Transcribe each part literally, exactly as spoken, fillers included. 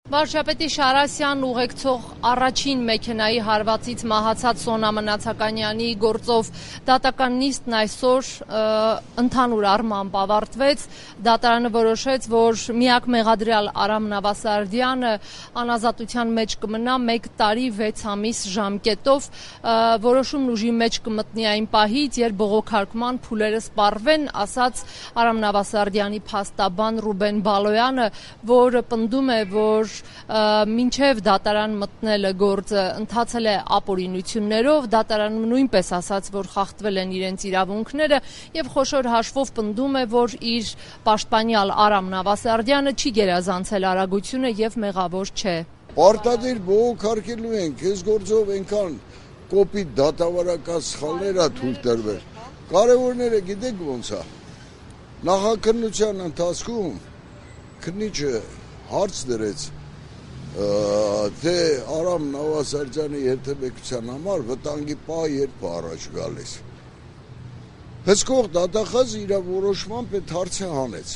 Վարչապետի Շարասյանն ուղեկցող առաջին մեքենայի հարվածից մահացած Սոնա Մնացականյանի գործով դատական նիստն այսօր ընդհանուր առմամբ ավարտվեց։ Դատարանը որոշեց, որ միակ մեղադրյալ Արամ Նավասարդյանը անազատության մեջ կմնա մեկ տարի վեց ամիս ժամկետով։ Որոշումն ուժի մեջ կմտնի այն պահից, երբ բողոքարկման փուլերը սպառվեն, ասաց Արամ Նավասարդյանի փաստաբան Ռուբեն Բալոյանը, որը պնդում է, որ մինչև դատարան մտնելը գործը ընթացել է ապօրինություններով, դատարանը նույնպես ասաց, որ խախտվել են իրենց իրավունքները եւ խոշոր հաշվով պնդում է, որ իր պաշտպանյալ Արամ Նավասարդյանը չի գերազանցել արագությունը եւ մեղավոր չէ։ Պարտադիր բողոքարկելու են, քեզ գործով այնքան կոպիտ դատավարական սխալներ ա թույլ տրվել։ Կարևորները գիտեք ոնց է։ Նախաքննության ընթացքում քննիչը հարց դրեց, թե Արամ Նավասարդյանի երթևեկության համար վտանգի պահ երբ առաջ գալիս։ Հսկող դատախազը իր որոշմամբ այդ հարցը հանեց։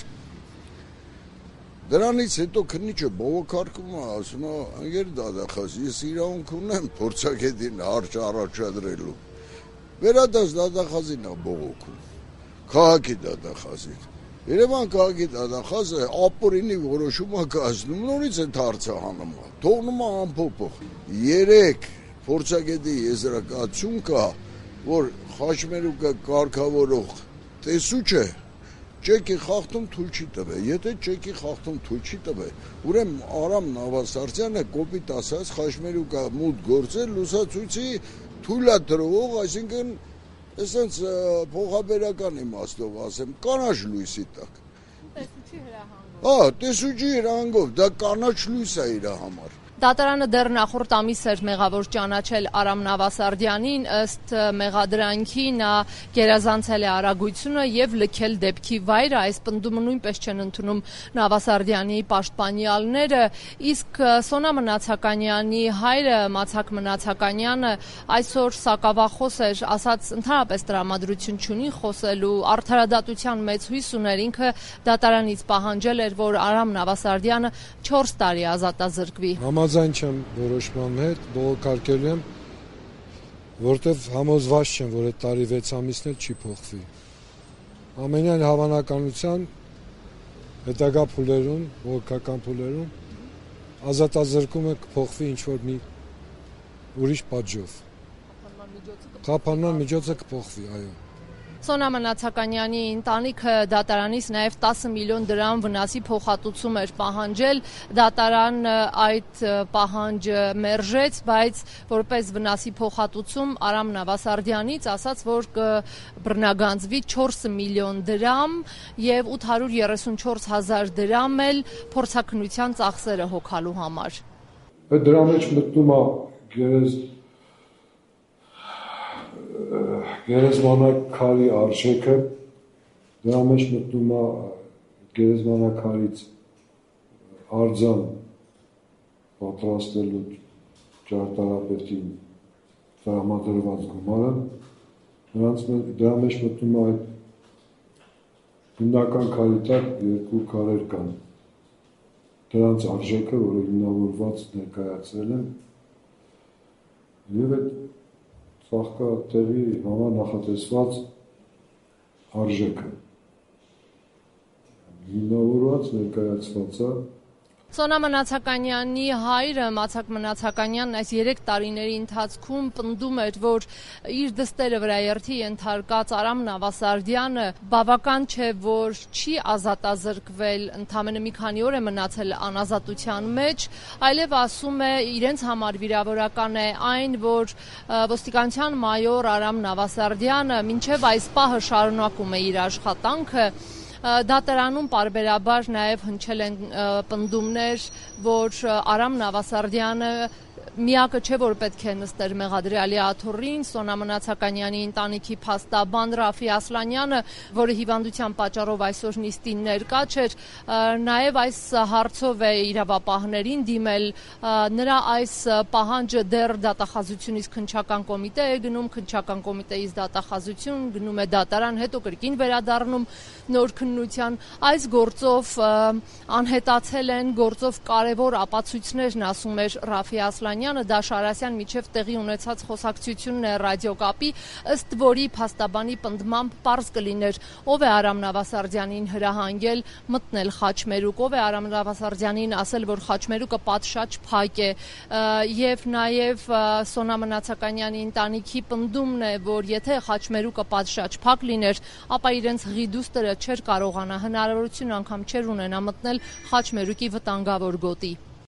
Դրանից հետո քննիչը բողոքարկում է, ասում է, ընկեր դատախազ, ես իրավունք ունեմ փորձագետին հարց առաջադրելու։ Վերադարձ դատախազին է բողոքում, քաղաքի դատախազին։ Երևան քաղաքի դատախազը ապօրինի որոշում է կայացնում, նորից այդ հարցը հանում է, թողնում է անփոփոխ։ Երեք փորձագետի եզրակացություն կա, որ խաչմերուկը կարգավորող տեսուչը ճեկի խախտում թույլ չի տվել։ Եթե ճեկի խախտում թույլ չի տվել, ուրեմն Արամ Նավասարդյանը կոպիտ ասած խաչմերուկը մուտք գործել լուսացույցի թույլատրող, այսինքն Այսինքն փոխաբերական իմաստով ասեմ, կանաչ լույսի տակ։ Տեսուչի հրահանգով։ Հա, տեսուչի հրահանգով, դա կանաչ լույս է իր համար։ Դատարանը դեռ նախորդ ամիս էր մեղավոր ճանաչել Արամ Նավասարդյանին, ըստ մեղադրանքի նա գերազանցել է արագությունը եւ լքել դեպքի վայրը, այս պնդումը նույնպես չեն ընդունում Նավասարդյանի պաշտպանյալները, իսկ Սոնա Մնացականյանի հայրը Մացակ Մնացականյանը այսօր սակավախոս էր, ասաց ընդհանրապես տրամադրություն չունի խոսելու, արդարադատության մեծ հույս ուներ, ինքը դատարանից պահանջել էր, որ Արամ Նավասարդյանը չորս տարի ազատազրկվի։ Համաձայն չեմ որոշման հետ, բողոքարկելու եմ, որտեվ համոզված չեմ, որ այդ տարի վեց ամիսն էլ չի փոխվի։ Ամենայն հավանականության հետագա փուլերում, բողոքական փուլերում ազատազրկումը կփոխվի ինչ-որ մի ուրիշ պատժով։ Խափանման միջոցը կփոխվի, այո։ Սոնա Մնացականյանի ընտանիքը դատարանից նաև տասը միլիոն դրամ վնասի փոխհատուցում էր պահանջել, դատարանը այդ պահանջը մերժեց, բայց որպես վնասի փոխհատուցում Արամ Նավասարդյանից ասաց, որ կբռնագանձվի չորս միլիոն դրամ եւ ութ հարյուր երեսունչորս հազար դրամ էլ փորձաքննության ծախսերը հոգալու համար։ Դրա մեջ մտնում է գերեզ գերեզմանակարի արժեքը, դրա մեջ մտնում է գերեզմանակարից արձան պատրաստելու ճարտարապետին տրամադրված գումարը, դրա մեջ մտնում է այդ հիմնական քարի տակ երկու քարեր կան, դրանց արժեքը, որը հիմնավորված ներկայացրել են, և այդ ծաղկա տեղի համար նախատեսված արժեքը, հիմնավորված ներկայացված է։ Սոնա Մնացականյանի հայրը Մացակ Մնացականյանն այս երեք տարիների ընթացքում պնդում էր, որ իր դստերը վրա երթի ենթարկած Արամ Նավասարդյանը բավական չէ, որ չի ազատազրկվել, ընդամենը մի քանի օր է մնացել անազատության մեջ, այլև ասում է իրենց համար վիրավորական է այն, որ ոստիկանության մայոր Արամ Նավասարդյանը մինչև այս պահը շարունակում է իր աշխատանքը։ Դատարանում պարբերաբար նաև հնչել են պնդումներ, որ Արամ Նավասարդյանը միակը չէ, որ պետք է նստեր մեղադրյալի աթոռին, Սոնա Մնացականյանի ընտանիքի փաստաբան Ռաֆի Ասլանյանը, որը հիվանդության պատճառով այսօր նիստին ներկա չէր, նաև այս հարցով է իրավապահներին դիմել, նրա այս պահանջը դեռ դատախազությունից քննչական կոմիտե է գնում, քննչական կոմիտեից դատախազություն, գնում է դատարան, հետո կրկին վերադառնում նոր քննության։ Այս գործով անհետացել են, գործով կարևոր ապացույցներն, ասում էր Ռաֆի Ասլանյանը, դա Շարասյան միջև տեղի ունեցած խոսակցությունն է ռադիոկապի, ըստ որի փաստաբանի պնդմամբ պարզ կլիներ ով է Արամ Նավասարդյանին հրահանգել մտնել Խաչմերուկ, ով է Արամ Նավասարդյանին ասել, որ Խաչմերուկը պատշաճ փակ է, եւ նաեւ Սոնա Մնացականյանի ընտանիքի պնդումն է, որ եթե Խաչմերուկը պատշաճ փակ լիներ, ապա իրենց ղիդուստերը չէր կարողանա, հնարավորություն անգամ չէր ունենա մտնել Խաչմերուկի վտանգավոր գոտի։